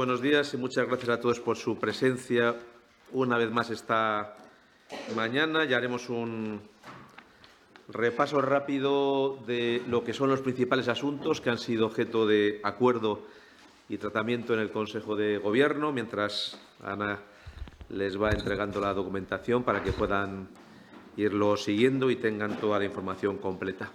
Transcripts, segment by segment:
buenos días y muchas gracias a todos por su presencia una vez más esta mañana. Ya haremos un repaso rápido de lo que son los principales asuntos que han sido objeto de acuerdo y tratamiento en el Consejo de Gobierno, mientras Ana les va entregando la documentación para que puedan irlo siguiendo y tengan toda la información completa.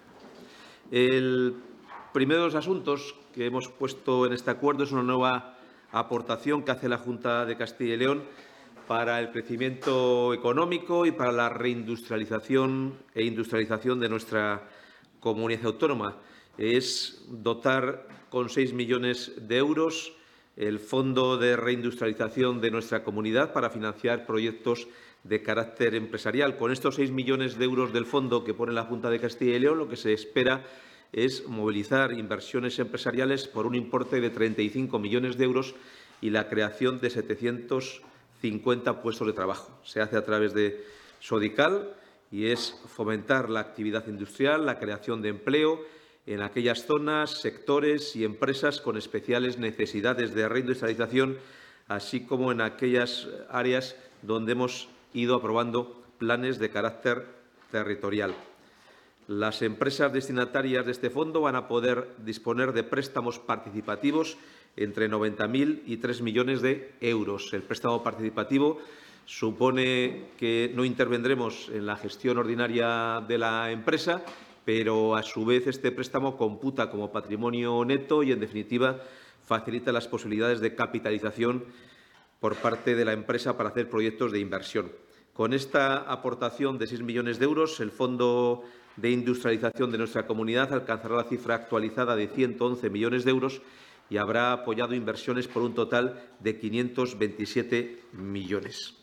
El primero de los asuntos que hemos puesto en este acuerdo es una nueva aportación que hace la Junta de Castilla y León para el crecimiento económico y para la reindustrialización e industrialización de nuestra comunidad autónoma. Es dotar con 6 millones de euros el Fondo de Reindustrialización de nuestra comunidad para financiar proyectos de carácter empresarial. Con estos 6 millones de euros del fondo que pone la Junta de Castilla y León, lo que se espera es movilizar inversiones empresariales por un importe de 35 millones de euros y la creación de 750 puestos de trabajo. Se hace a través de Sodical y es fomentar la actividad industrial, la creación de empleo en aquellas zonas, sectores y empresas con especiales necesidades de reindustrialización, así como en aquellas áreas donde hemos ido aprobando planes de carácter territorial. Las empresas destinatarias de este fondo van a poder disponer de préstamos participativos entre 90.000 y 3 millones de euros. El préstamo participativo supone que no intervendremos en la gestión ordinaria de la empresa, pero a su vez este préstamo computa como patrimonio neto y, en definitiva, facilita las posibilidades de capitalización por parte de la empresa para hacer proyectos de inversión. Con esta aportación de 6 millones de euros, el Fondo de Industrialización de nuestra comunidad alcanzará la cifra actualizada de 111 millones de euros y habrá apoyado inversiones por un total de 527 millones.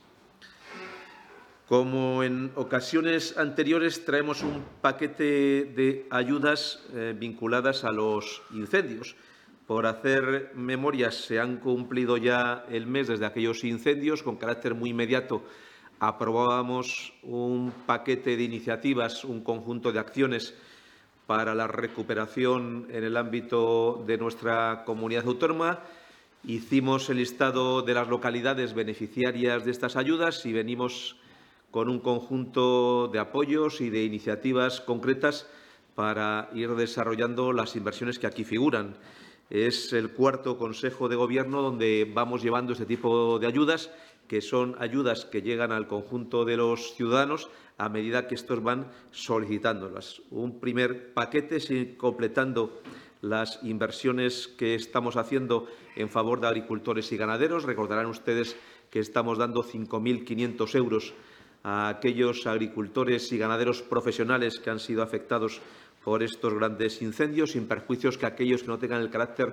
Como en ocasiones anteriores, traemos un paquete de ayudas vinculadas a los incendios. Por hacer memoria, se han cumplido ya el mes desde aquellos incendios. Con carácter muy inmediato aprobábamos un paquete de iniciativas, un conjunto de acciones para la recuperación en el ámbito de nuestra comunidad autónoma. Hicimos el listado de las localidades beneficiarias de estas ayudas y venimos con un conjunto de apoyos y de iniciativas concretas para ir desarrollando las inversiones que aquí figuran. Es el cuarto Consejo de Gobierno donde vamos llevando este tipo de ayudas, que son ayudas que llegan al conjunto de los ciudadanos a medida que estos van solicitándolas. Un primer paquete, completando las inversiones que estamos haciendo en favor de agricultores y ganaderos. Recordarán ustedes que estamos dando 5.500 euros a aquellos agricultores y ganaderos profesionales que han sido afectados por estos grandes incendios, sin perjuicios que aquellos que no tengan el carácter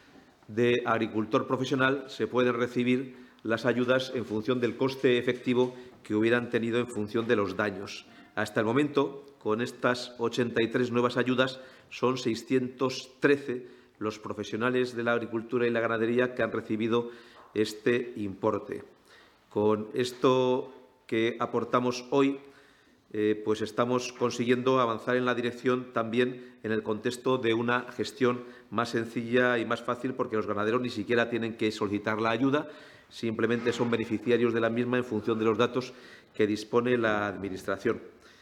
de agricultor profesional se pueden recibir las ayudas en función del coste efectivo que hubieran tenido en función de los daños. Hasta el momento, con estas 83 nuevas ayudas, son 613 los profesionales de la agricultura y la ganadería que han recibido este importe. Con esto que aportamos hoy, pues estamos consiguiendo avanzar en la dirección también en el contexto de una gestión más sencilla y más fácil, porque los ganaderos ni siquiera tienen que solicitar la ayuda, simplemente son beneficiarios de la misma en función de los datos que dispone la Administración.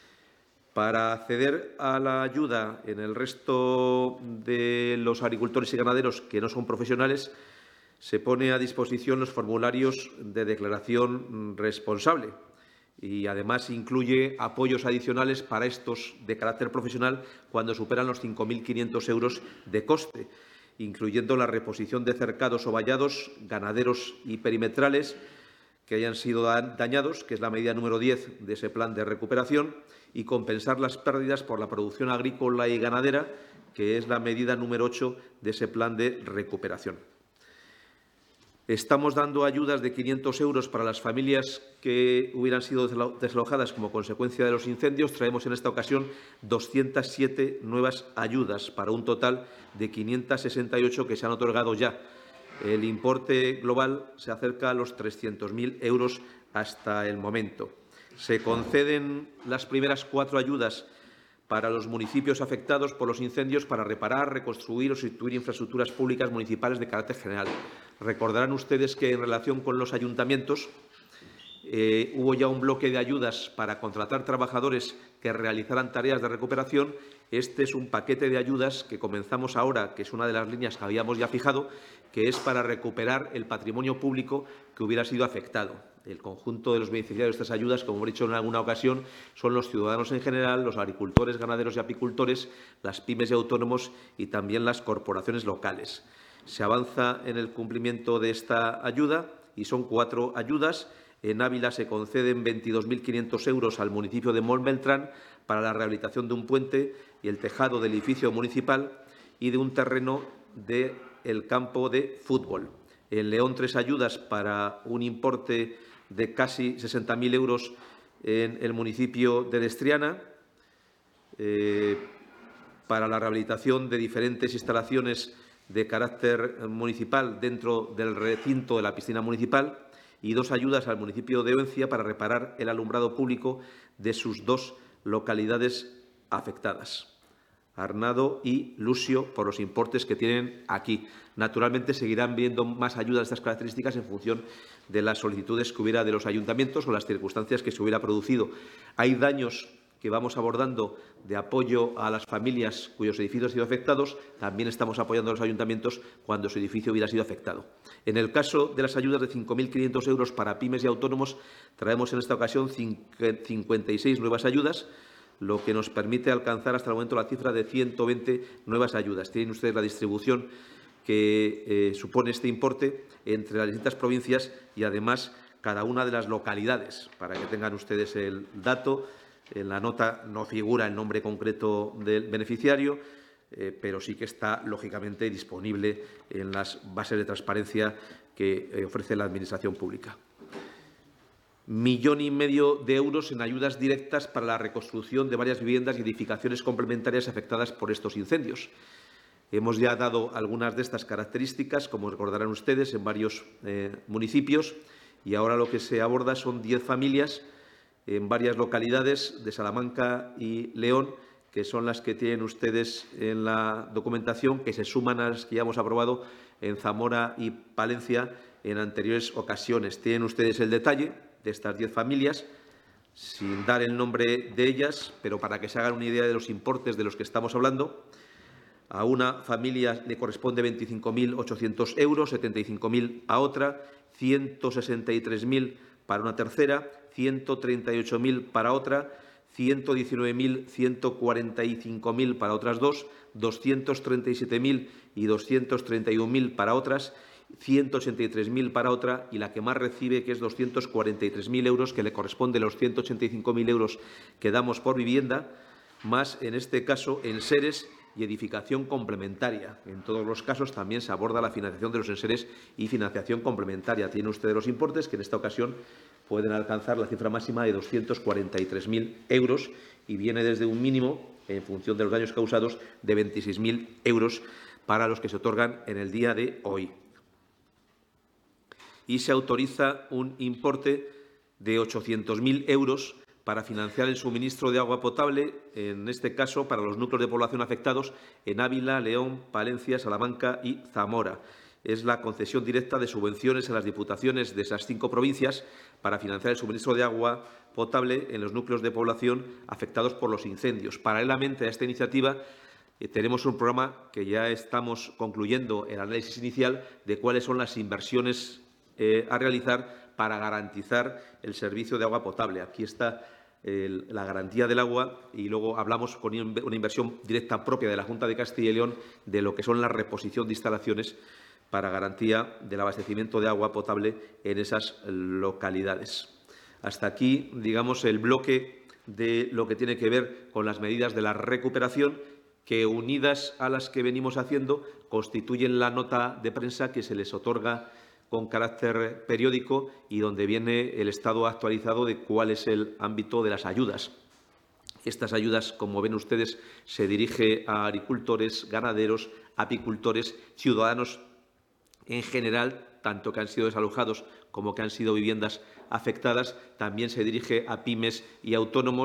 Para acceder a la ayuda en el resto de los agricultores y ganaderos que no son profesionales, se pone a disposición los formularios de declaración responsable y, además, incluye apoyos adicionales para estos de carácter profesional cuando superan los 5.500 euros de coste, incluyendo la reposición de cercados o vallados, ganaderos y perimetrales que hayan sido dañados, que es la medida número 10 de ese plan de recuperación, y compensar las pérdidas por la producción agrícola y ganadera, que es la medida número 8 de ese plan de recuperación. Estamos dando ayudas de 500 euros para las familias que hubieran sido desalojadas como consecuencia de los incendios. Traemos en esta ocasión 207 nuevas ayudas para un total de 568 que se han otorgado ya. El importe global se acerca a los 300.000 euros hasta el momento. Se conceden las primeras 4 ayudas para los municipios afectados por los incendios para reparar, reconstruir o sustituir infraestructuras públicas municipales de carácter general. Recordarán ustedes que en relación con los ayuntamientos hubo ya un bloque de ayudas para contratar trabajadores que realizaran tareas de recuperación. Este es un paquete de ayudas que comenzamos ahora, que es una de las líneas que habíamos ya fijado, que es para recuperar el patrimonio público que hubiera sido afectado. El conjunto de los beneficiarios de estas ayudas, como he dicho en alguna ocasión, son los ciudadanos en general, los agricultores, ganaderos y apicultores, las pymes y autónomos y también las corporaciones locales. Se avanza en el cumplimiento de esta ayuda y son 4 ayudas. En Ávila se conceden 22.500 euros al municipio de Montbeltrán para la rehabilitación de un puente y el tejado del edificio municipal y de un terreno del campo de fútbol. En León 3 ayudas para un importe de casi 60.000 euros en el municipio de Destriana para la rehabilitación de diferentes instalaciones de carácter municipal dentro del recinto de la piscina municipal y 2 ayudas al municipio de Oencia para reparar el alumbrado público de sus 2 localidades afectadas, Arnado y Lusio, por los importes que tienen aquí. Naturalmente, seguirán viendo más ayudas de estas características en función de las solicitudes que hubiera de los ayuntamientos o las circunstancias que se hubiera producido. Hay daños que vamos abordando de apoyo a las familias cuyos edificios han sido afectados. También estamos apoyando a los ayuntamientos cuando su edificio hubiera sido afectado. En el caso de las ayudas de 5.500 euros para pymes y autónomos, traemos en esta ocasión 56 nuevas ayudas, lo que nos permite alcanzar hasta el momento la cifra de 120 nuevas ayudas. Tienen ustedes la distribución que supone este importe entre las distintas provincias y, además, cada una de las localidades, para que tengan ustedes el dato. En la nota no figura el nombre concreto del beneficiario, pero sí que está, lógicamente, disponible en las bases de transparencia que ofrece la Administración pública. 1,5 millones de euros en ayudas directas para la reconstrucción de varias viviendas y edificaciones complementarias afectadas por estos incendios. Hemos ya dado algunas de estas características, como recordarán ustedes, en varios municipios, y ahora lo que se aborda son 10 familias en varias localidades de Salamanca y León, que son las que tienen ustedes en la documentación, que se suman a las que ya hemos aprobado en Zamora y Palencia en anteriores ocasiones. Tienen ustedes el detalle de estas 10 familias, sin dar el nombre de ellas, pero para que se hagan una idea de los importes de los que estamos hablando. A una familia le corresponde 25.800 euros, 75.000 a otra, 163.000 para una tercera, 138.000 para otra, 119.000, 145.000 para otras 2, 237.000 y 231.000 para otras, 183.000 para otra y la que más recibe, que es 243.000 euros, que le corresponde los 185.000 euros que damos por vivienda, más, en este caso, enseres y edificación complementaria. En todos los casos también se aborda la financiación de los enseres y financiación complementaria. Tienen ustedes los importes que en esta ocasión pueden alcanzar la cifra máxima de 243.000 euros y viene desde un mínimo, en función de los daños causados, de 26.000 euros para los que se otorgan en el día de hoy. Y se autoriza un importe de 800.000 euros para financiar el suministro de agua potable, en este caso para los núcleos de población afectados en Ávila, León, Palencia, Salamanca y Zamora. Es la concesión directa de subvenciones a las diputaciones de esas 5 provincias para financiar el suministro de agua potable en los núcleos de población afectados por los incendios. Paralelamente a esta iniciativa, tenemos un programa que ya estamos concluyendo el análisis inicial de cuáles son las inversiones a realizar para garantizar el servicio de agua potable. Aquí está la garantía del agua y luego hablamos con una inversión directa propia de la Junta de Castilla y León de lo que son la reposición de instalaciones para garantía del abastecimiento de agua potable en esas localidades. Hasta aquí, digamos, el bloque de lo que tiene que ver con las medidas de la recuperación, que, unidas a las que venimos haciendo, constituyen la nota de prensa que se les otorga con carácter periódico y donde viene el estado actualizado de cuál es el ámbito de las ayudas. Estas ayudas, como ven ustedes, se dirige a agricultores, ganaderos, apicultores, ciudadanos en general, tanto que han sido desalojados como que han sido viviendas afectadas. También se dirige a pymes y autónomos,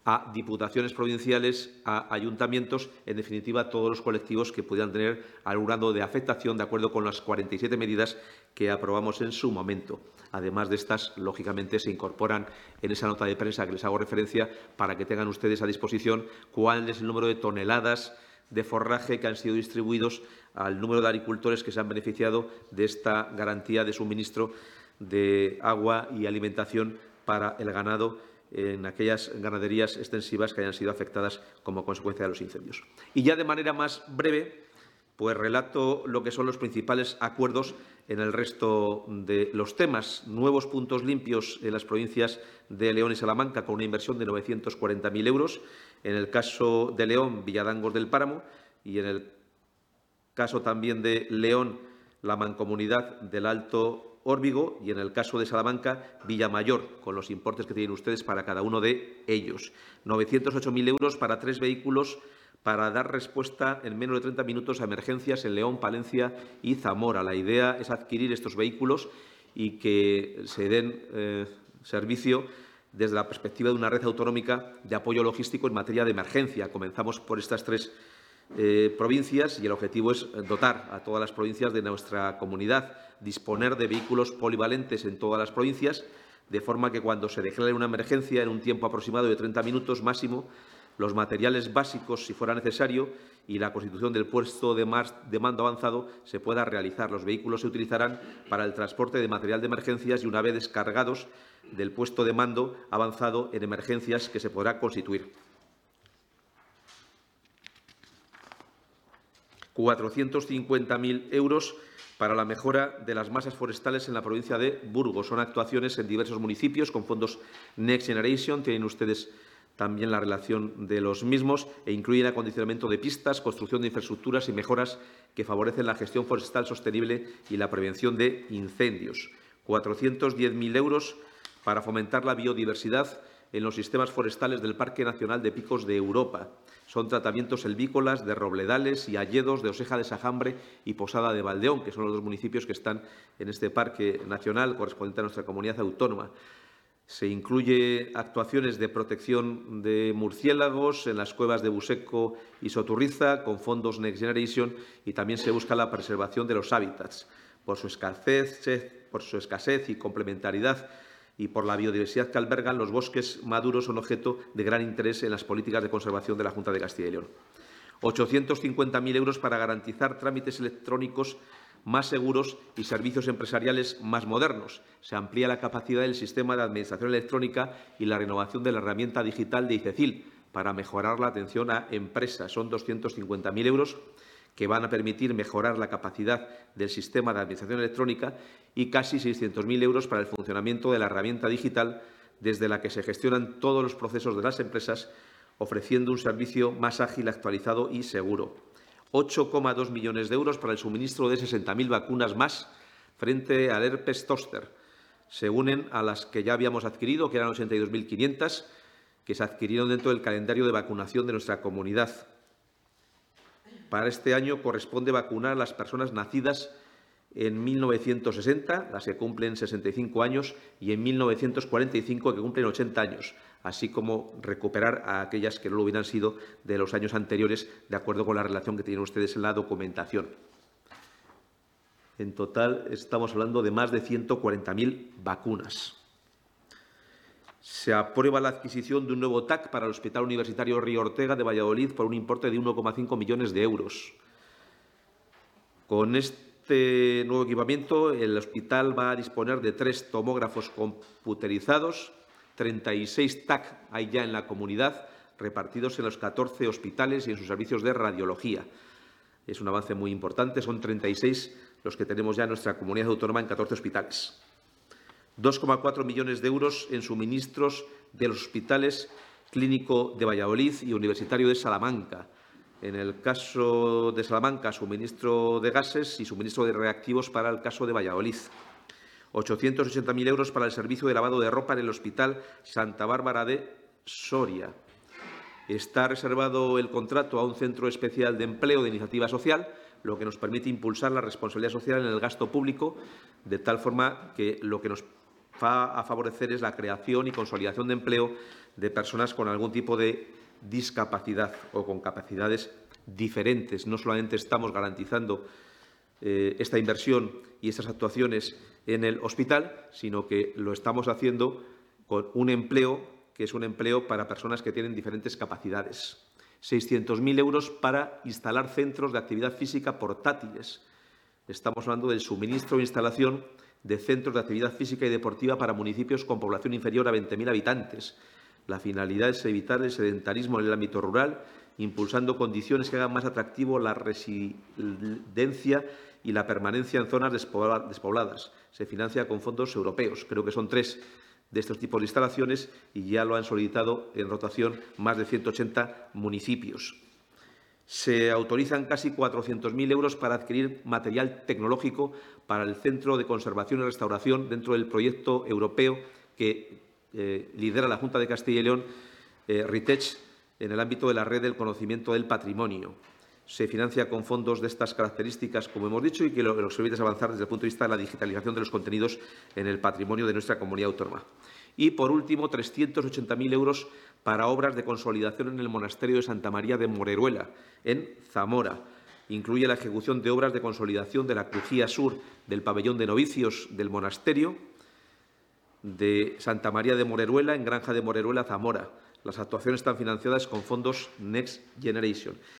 a diputaciones provinciales, a ayuntamientos, en definitiva, a todos los colectivos que pudieran tener algún grado de afectación, de acuerdo con las 47 medidas que aprobamos en su momento. Además de estas, lógicamente, se incorporan en esa nota de prensa que les hago referencia para que tengan ustedes a disposición cuál es el número de toneladas de forraje que han sido distribuidos al número de agricultores que se han beneficiado de esta garantía de suministro de agua y alimentación para el ganado en aquellas ganaderías extensivas que hayan sido afectadas como consecuencia de los incendios. Y ya de manera más breve, pues relato lo que son los principales acuerdos en el resto de los temas. Nuevos puntos limpios en las provincias de León y Salamanca con una inversión de 940.000 euros. En el caso de León, Villadangos del Páramo, y en el caso también de León, la Mancomunidad del Alto Órbigo, y en el caso de Salamanca, Villamayor, con los importes que tienen ustedes para cada uno de ellos. 908.000 euros para 3 vehículos para dar respuesta en menos de 30 minutos a emergencias en León, Palencia y Zamora. La idea es adquirir estos vehículos y que se den servicio desde la perspectiva de una red autonómica de apoyo logístico en materia de emergencia. Comenzamos por estas 3 provincias y el objetivo es dotar a todas las provincias de nuestra comunidad, disponer de vehículos polivalentes en todas las provincias, de forma que cuando se declare una emergencia en un tiempo aproximado de 30 minutos máximo, los materiales básicos, si fuera necesario, y la constitución del puesto de mando avanzado se pueda realizar. Los vehículos se utilizarán para el transporte de material de emergencias y, una vez descargados del puesto de mando avanzado en emergencias, que se podrá constituir. 450.000 euros para la mejora de las masas forestales en la provincia de Burgos. Son actuaciones en diversos municipios con fondos Next Generation. Tienen ustedes también la relación de los mismos e incluyen acondicionamiento de pistas, construcción de infraestructuras y mejoras que favorecen la gestión forestal sostenible y la prevención de incendios. 410.000 euros para fomentar la biodiversidad en los sistemas forestales del Parque Nacional de Picos de Europa. Son tratamientos helvícolas de robledales y hayedos de Oseja de Sajambre y Posada de Valdeón, que son los 2 municipios que están en este Parque Nacional correspondiente a nuestra comunidad autónoma. Se incluye actuaciones de protección de murciélagos en las cuevas de Buseco y Soturriza con fondos Next Generation, y también se busca la preservación de los hábitats por su escasez y complementariedad, y por la biodiversidad que albergan. Los bosques maduros son objeto de gran interés en las políticas de conservación de la Junta de Castilla y León. 850.000 euros para garantizar trámites electrónicos más seguros y servicios empresariales más modernos. Se amplía la capacidad del sistema de administración electrónica y la renovación de la herramienta digital de ICECIL para mejorar la atención a empresas. Son 250.000 euros que van a permitir mejorar la capacidad del sistema de administración electrónica, y casi 600.000 euros para el funcionamiento de la herramienta digital desde la que se gestionan todos los procesos de las empresas, ofreciendo un servicio más ágil, actualizado y seguro. 8,2 millones de euros para el suministro de 60.000 vacunas más frente al herpes zóster. Se unen a las que ya habíamos adquirido, que eran 82.500, que se adquirieron dentro del calendario de vacunación de nuestra comunidad. Para este año corresponde vacunar a las personas nacidas en 1960, las que cumplen 65 años, y en 1945, que cumplen 80 años, así como recuperar a aquellas que no lo hubieran sido de los años anteriores, de acuerdo con la relación que tienen ustedes en la documentación. En total, estamos hablando de más de 140.000 vacunas. Se aprueba la adquisición de un nuevo TAC para el Hospital Universitario Río Ortega de Valladolid por un importe de 1,5 millones de euros. Con este nuevo equipamiento, el hospital va a disponer de 3 tomógrafos computerizados, 36 TAC hay ya en la comunidad, repartidos en los 14 hospitales y en sus servicios de radiología. Es un avance muy importante, son 36 los que tenemos ya en nuestra comunidad autónoma en 14 hospitales. 2,4 millones de euros en suministros de los hospitales Clínico de Valladolid y Universitario de Salamanca. En el caso de Salamanca, suministro de gases y suministro de reactivos para el caso de Valladolid. 880.000 euros para el servicio de lavado de ropa en el Hospital Santa Bárbara de Soria. Está reservado el contrato a un centro especial de empleo de iniciativa social, lo que nos permite impulsar la responsabilidad social en el gasto público, de tal forma que lo que nos va a favorecer es la creación y consolidación de empleo de personas con algún tipo de discapacidad o con capacidades diferentes. No solamente estamos garantizando esta inversión y estas actuaciones en el hospital, sino que lo estamos haciendo con un empleo que es un empleo para personas que tienen diferentes capacidades. 600.000 euros para instalar centros de actividad física portátiles. Estamos hablando del suministro e instalación de centros de actividad física y deportiva para municipios con población inferior a 20.000 habitantes. La finalidad es evitar el sedentarismo en el ámbito rural, impulsando condiciones que hagan más atractivo la residencia y la permanencia en zonas despobladas. Se financia con fondos europeos. Creo que son 3 de estos tipos de instalaciones y ya lo han solicitado en rotación más de 180 municipios. Se autorizan casi 400.000 euros para adquirir material tecnológico para el Centro de Conservación y Restauración dentro del proyecto europeo que lidera la Junta de Castilla y León, RITECH, en el ámbito de la red del conocimiento del patrimonio. Se financia con fondos de estas características, como hemos dicho, y que lo que nos permite es avanzar desde el punto de vista de la digitalización de los contenidos en el patrimonio de nuestra comunidad autónoma. Y, por último, 380.000 euros para obras de consolidación en el monasterio de Santa María de Moreruela, en Zamora. Incluye la ejecución de obras de consolidación de la crujía sur del pabellón de novicios del monasterio de Santa María de Moreruela, en Granja de Moreruela, Zamora. Las actuaciones están financiadas con fondos Next Generation.